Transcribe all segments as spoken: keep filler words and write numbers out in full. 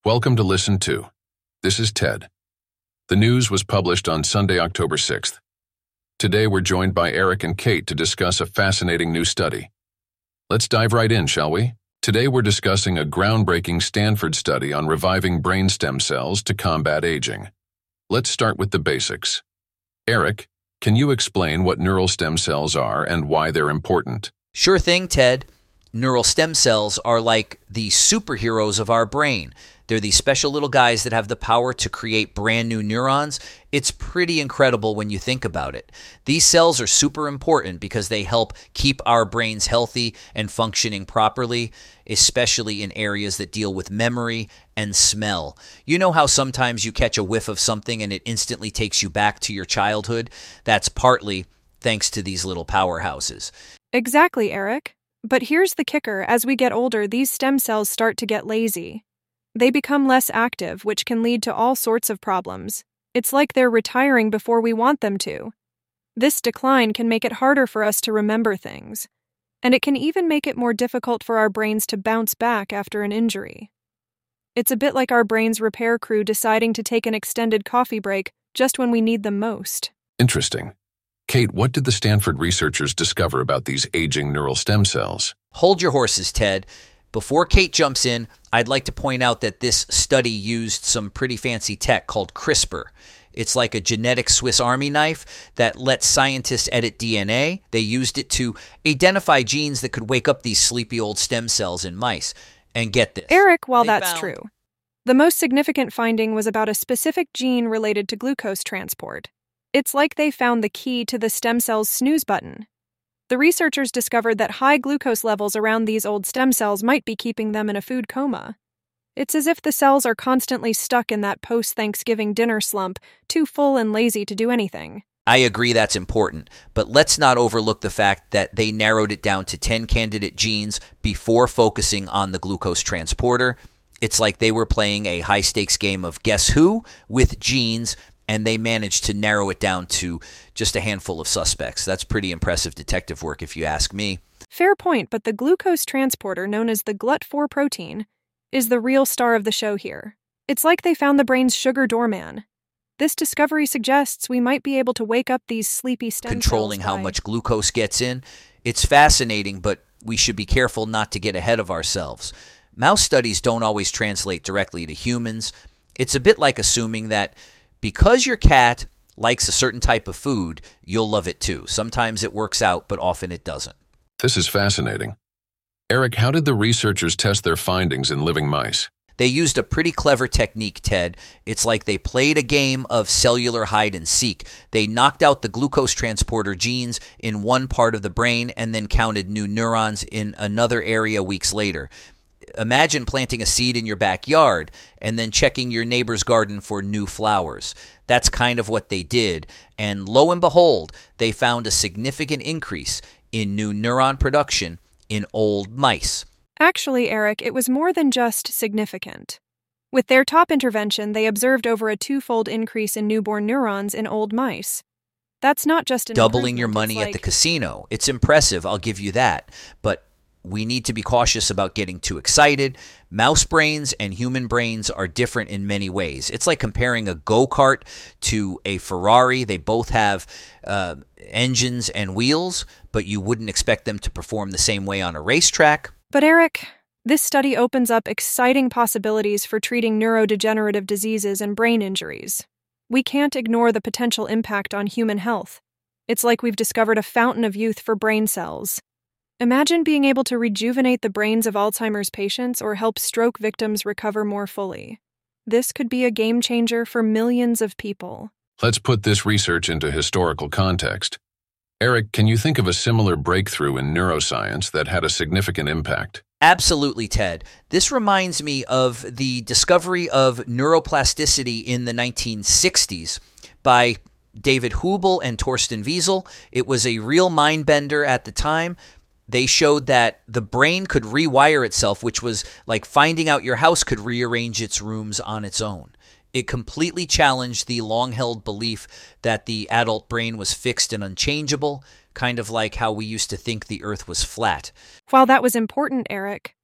Welcome to Listen To. This is Ted. The news was published on Sunday, October sixth. Today we're joined by Eric and Kate to discuss a fascinating new study. Let's dive right in, shall we? Today we're discussing a groundbreaking Stanford study on reviving brain stem cells to combat aging. Let's start with the basics. Eric, can you explain what neural stem cells are and why they're important? Sure thing, Ted. Neural stem cells are like the superheroes of our brain. They're these special little guys that have the power to create brand new neurons. It's pretty incredible when you think about it. These cells are super important because they help keep our brains healthy and functioning properly, especially in areas that deal with memory and smell. You know how sometimes you catch a whiff of something and it instantly takes you back to your childhood? That's partly thanks to these little powerhouses. Exactly, Eric. But here's the kicker. As we get older, these stem cells start to get lazy. They become less active, which can lead to all sorts of problems. It's like they're retiring before we want them to. This decline can make it harder for us to remember things, and it can even make it more difficult for our brains to bounce back after an injury. It's a bit like our brain's repair crew deciding to take an extended coffee break just when we need them most. Interesting. Kate, what did the Stanford researchers discover about these aging neural stem cells? Hold your horses, Ted. Before Kate jumps in, I'd like to point out that this study used some pretty fancy tech called CRISPR. It's like a genetic Swiss Army knife that lets scientists edit D N A. They used it to identify genes that could wake up these sleepy old stem cells in mice. And get this. Eric, while they that's found- true, the most significant finding was about a specific gene related to glucose transport. It's like they found the key to the stem cell's snooze button. The researchers discovered that high glucose levels around these old stem cells might be keeping them in a food coma. It's as if the cells are constantly stuck in that post-Thanksgiving dinner slump, too full and lazy to do anything. I agree that's important, but let's not overlook the fact that they narrowed it down to ten candidate genes before focusing on the glucose transporter. It's like they were playing a high-stakes game of Guess Who with genes, and they managed to narrow it down to just a handful of suspects. That's pretty impressive detective work, if you ask me. Fair point, but the glucose transporter, known as the G L U T four protein, is the real star of the show here. It's like they found the brain's sugar doorman. This discovery suggests we might be able to wake up these sleepy stem cells. Controlling how by... much glucose gets in. It's fascinating, but we should be careful not to get ahead of ourselves. Mouse studies don't always translate directly to humans. It's a bit like assuming that because your cat likes a certain type of food, you'll love it too. Sometimes it works out, but often it doesn't. This is fascinating. Eric, how did the researchers test their findings in living mice? They used a pretty clever technique, Ted. It's like they played a game of cellular hide and seek. They knocked out the glucose transporter genes in one part of the brain and then counted new neurons in another area weeks later. Imagine planting a seed in your backyard and then checking your neighbor's garden for new flowers. That's kind of what they did. And lo and behold, they found a significant increase in new neuron production in old mice. Actually, Eric, it was more than just significant. With their top intervention, they observed over a twofold increase in newborn neurons in old mice. That's not just an Doubling your improvement, money it's at the like... casino. It's impressive, I'll give you that. But we need to be cautious about getting too excited. Mouse brains and human brains are different in many ways. It's like comparing a go-kart to a Ferrari. They both have uh, engines and wheels, but you wouldn't expect them to perform the same way on a racetrack. But Eric, this study opens up exciting possibilities for treating neurodegenerative diseases and brain injuries. We can't ignore the potential impact on human health. It's like we've discovered a fountain of youth for brain cells. Imagine being able to rejuvenate the brains of Alzheimer's patients or help stroke victims recover more fully. This could be a game changer for millions of people. Let's put this research into historical context. Eric, can you think of a similar breakthrough in neuroscience that had a significant impact? Absolutely, Ted. This reminds me of the discovery of neuroplasticity in the nineteen sixties by David Hubel and Torsten Wiesel. It was a real mind bender at the time. They showed that the brain could rewire itself, which was like finding out your house could rearrange its rooms on its own. It completely challenged the long-held belief that the adult brain was fixed and unchangeable, kind of like how we used to think the earth was flat. While that was important, Eric,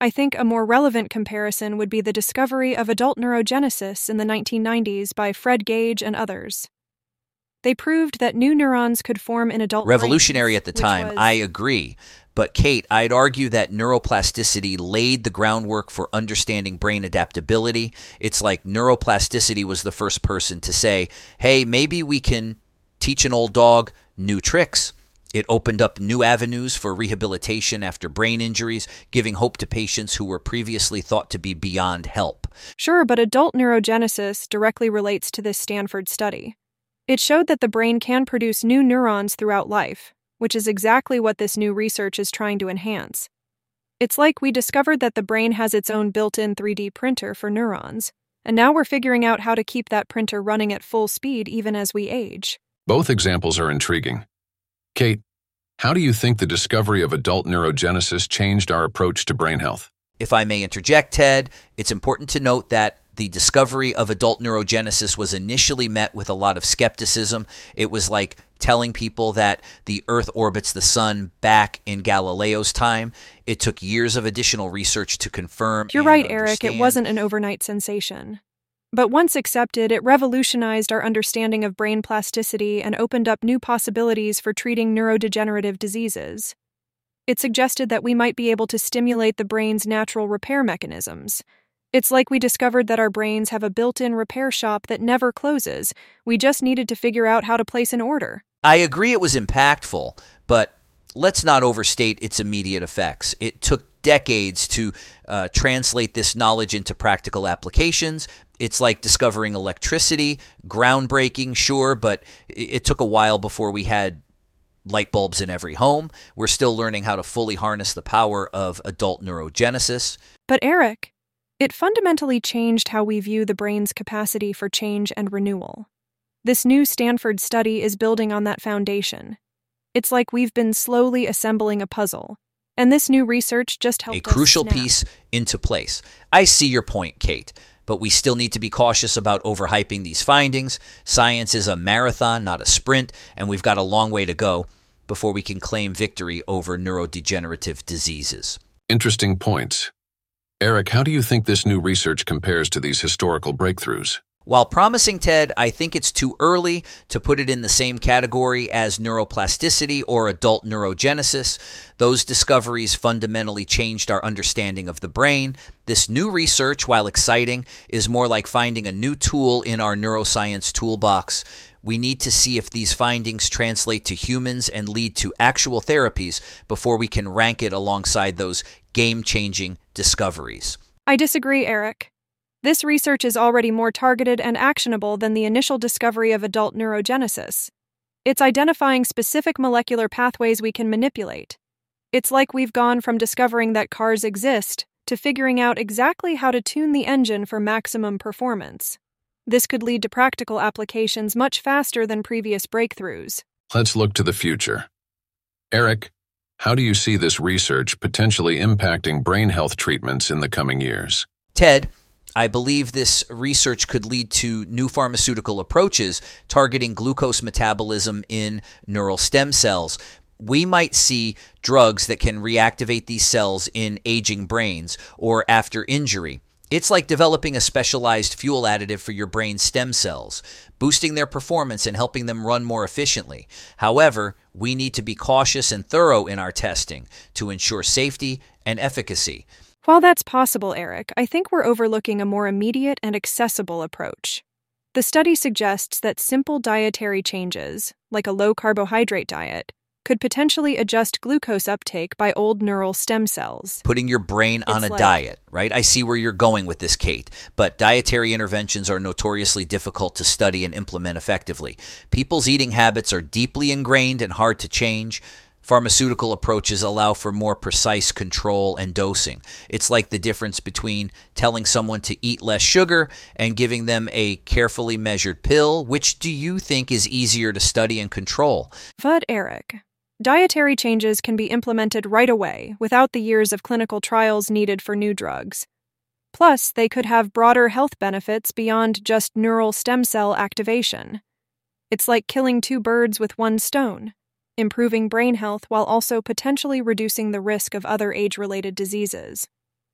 I think a more relevant comparison would be the discovery of adult neurogenesis in the nineteen nineties by Fred Gage and others. They proved that new neurons could form in adult Revolutionary brains, at the which time, was- I agree. But Kate, I'd argue that neuroplasticity laid the groundwork for understanding brain adaptability. It's like neuroplasticity was the first person to say, hey, maybe we can teach an old dog new tricks. It opened up new avenues for rehabilitation after brain injuries, giving hope to patients who were previously thought to be beyond help. Sure, but adult neurogenesis directly relates to this Stanford study. It showed that the brain can produce new neurons throughout life, which is exactly what this new research is trying to enhance. It's like we discovered that the brain has its own built-in three D printer for neurons, and now we're figuring out how to keep that printer running at full speed even as we age. Both examples are intriguing. Kate, how do you think the discovery of adult neurogenesis changed our approach to brain health? If I may interject, Ted, it's important to note that the discovery of adult neurogenesis was initially met with a lot of skepticism. It was like telling people that the Earth orbits the sun back in Galileo's time. It took years of additional research to confirm. You're and right, Eric, it understand. wasn't an overnight sensation. But once accepted, it revolutionized our understanding of brain plasticity and opened up new possibilities for treating neurodegenerative diseases. It suggested that we might be able to stimulate the brain's natural repair mechanisms. It's like we discovered that our brains have a built-in repair shop that never closes. We just needed to figure out how to place an order. I agree it was impactful, but let's not overstate its immediate effects. It took decades to uh, translate this knowledge into practical applications. It's like discovering electricity, groundbreaking, sure, but it, it took a while before we had light bulbs in every home. We're still learning how to fully harness the power of adult neurogenesis. But Eric, it fundamentally changed how we view the brain's capacity for change and renewal. This new Stanford study is building on that foundation. It's like we've been slowly assembling a puzzle, and this new research just helped A us crucial snap. piece into place. I see your point, Kate, but we still need to be cautious about overhyping these findings. Science is a marathon, not a sprint, and we've got a long way to go before we can claim victory over neurodegenerative diseases. Interesting points. Eric, how do you think this new research compares to these historical breakthroughs? While promising, Ted, I think it's too early to put it in the same category as neuroplasticity or adult neurogenesis. Those discoveries fundamentally changed our understanding of the brain. This new research, while exciting, is more like finding a new tool in our neuroscience toolbox. We need to see if these findings translate to humans and lead to actual therapies before we can rank it alongside those game-changing discoveries. I disagree, Eric. This research is already more targeted and actionable than the initial discovery of adult neurogenesis. It's identifying specific molecular pathways we can manipulate. It's like we've gone from discovering that cars exist to figuring out exactly how to tune the engine for maximum performance. This could lead to practical applications much faster than previous breakthroughs. Let's look to the future. Eric, how do you see this research potentially impacting brain health treatments in the coming years? Ted, I believe this research could lead to new pharmaceutical approaches targeting glucose metabolism in neural stem cells. We might see drugs that can reactivate these cells in aging brains or after injury. It's like developing a specialized fuel additive for your brain's stem cells, boosting their performance and helping them run more efficiently. However, we need to be cautious and thorough in our testing to ensure safety and efficacy. While that's possible, Eric, I think we're overlooking a more immediate and accessible approach. The study suggests that simple dietary changes, like a low-carbohydrate diet, could potentially adjust glucose uptake by old neural stem cells. Putting your brain on It's a like- diet, right? I see where you're going with this, Kate, but dietary interventions are notoriously difficult to study and implement effectively. People's eating habits are deeply ingrained and hard to change. Pharmaceutical approaches allow for more precise control and dosing. It's like the difference between telling someone to eat less sugar and giving them a carefully measured pill. Which do you think is easier to study and control? But, Eric, dietary changes can be implemented right away without the years of clinical trials needed for new drugs. Plus, they could have broader health benefits beyond just neural stem cell activation. It's like killing two birds with one stone, improving brain health while also potentially reducing the risk of other age-related diseases.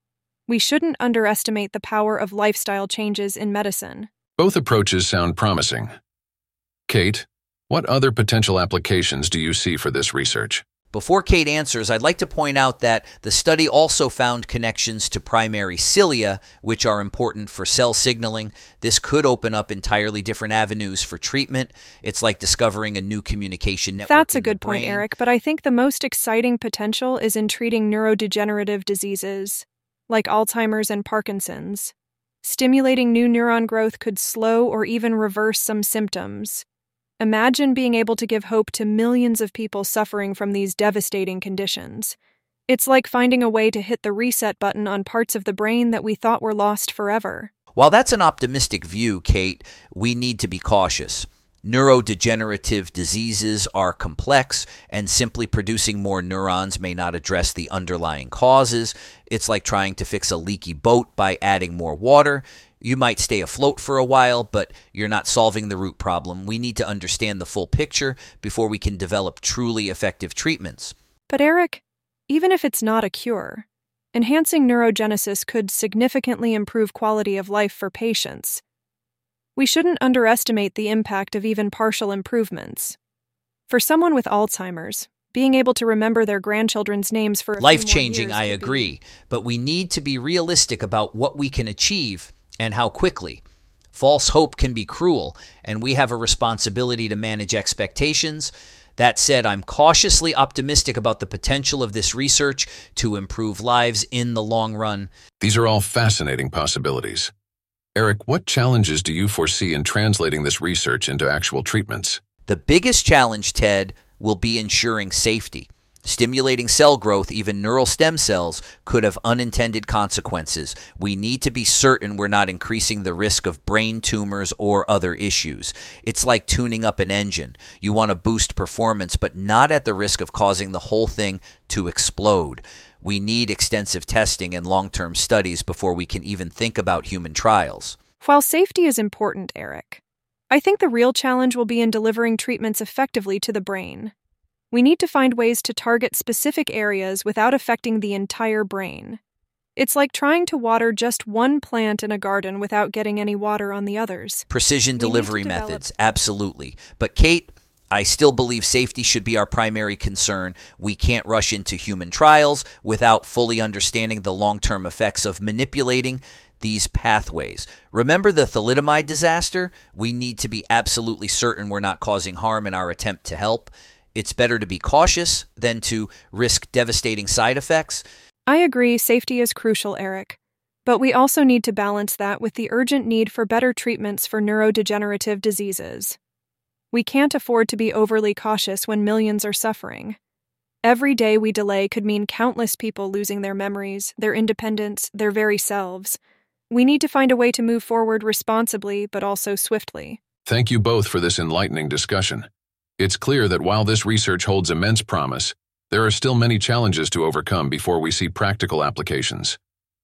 We shouldn't underestimate the power of lifestyle changes in medicine. Both approaches sound promising. Kate, what other potential applications do you see for this research? Before Kate answers, I'd like to point out that the study also found connections to primary cilia, which are important for cell signaling. This could open up entirely different avenues for treatment. It's like discovering a new communication network. That's a in the good point, brain. Eric, but I think the most exciting potential is in treating neurodegenerative diseases, like Alzheimer's and Parkinson's. Stimulating new neuron growth could slow or even reverse some symptoms. Imagine being able to give hope to millions of people suffering from these devastating conditions. It's like finding a way to hit the reset button on parts of the brain that we thought were lost forever. While that's an optimistic view, Kate, we need to be cautious. Neurodegenerative diseases are complex, and simply producing more neurons may not address the underlying causes. It's like trying to fix a leaky boat by adding more water. You might stay afloat for a while, but you're not solving the root problem. We need to understand the full picture before we can develop truly effective treatments. But Eric, even if it's not a cure, enhancing neurogenesis could significantly improve quality of life for patients. We shouldn't underestimate the impact of even partial improvements. For someone with Alzheimer's, being able to remember their grandchildren's names for a few more Life-changing, years I could agree, be- but we need to be realistic about what we can achieve and how quickly. False hope can be cruel, and we have a responsibility to manage expectations. That said, I'm cautiously optimistic about the potential of this research to improve lives in the long run. These are all fascinating possibilities. Eric, what challenges do you foresee in translating this research into actual treatments? The biggest challenge, Ted, will be ensuring safety. Stimulating cell growth, even neural stem cells, could have unintended consequences. We need to be certain we're not increasing the risk of brain tumors or other issues. It's like tuning up an engine. You want to boost performance, but not at the risk of causing the whole thing to explode. We need extensive testing and long-term studies before we can even think about human trials. While safety is important, Eric, I think the real challenge will be in delivering treatments effectively to the brain. We need to find ways to target specific areas without affecting the entire brain. It's like trying to water just one plant in a garden without getting any water on the others. Precision We need to delivery develop- methods, absolutely. But Kate, I still believe safety should be our primary concern. We can't rush into human trials without fully understanding the long-term effects of manipulating these pathways. Remember the thalidomide disaster? We need to be absolutely certain we're not causing harm in our attempt to help. It's better to be cautious than to risk devastating side effects. I agree, safety is crucial, Eric. But we also need to balance that with the urgent need for better treatments for neurodegenerative diseases. We can't afford to be overly cautious when millions are suffering. Every day we delay could mean countless people losing their memories, their independence, their very selves. We need to find a way to move forward responsibly, but also swiftly. Thank you both for this enlightening discussion. It's clear that while this research holds immense promise, there are still many challenges to overcome before we see practical applications.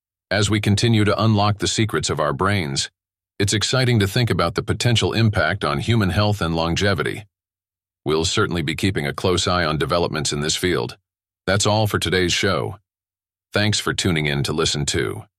As we continue to unlock the secrets of our brains, it's exciting to think about the potential impact on human health and longevity. We'll certainly be keeping a close eye on developments in this field. That's all for today's show. Thanks for tuning in to listen to